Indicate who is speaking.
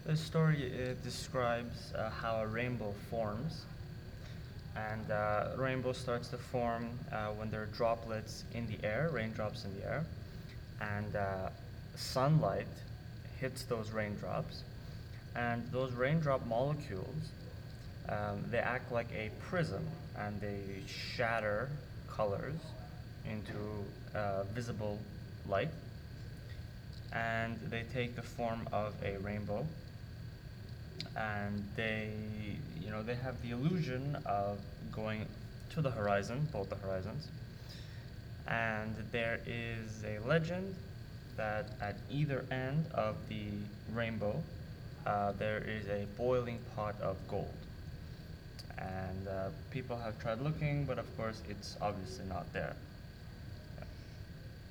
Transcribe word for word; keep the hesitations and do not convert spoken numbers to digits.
Speaker 1: The story uh, describes uh, how a rainbow forms, and uh, rainbow starts to form uh, when there are droplets in the air, raindrops in the air, and uh, sunlight hits those raindrops, and those raindrop molecules um, they act like a prism, and they shatter colors into uh, visible light, and they take the form of a rainbow, and they you know they have the illusion of going to the horizon, both the horizons, and there is a legend that at either end of the rainbow uh, there is a boiling pot of gold, and uh, people have tried looking, but of course it's obviously not there.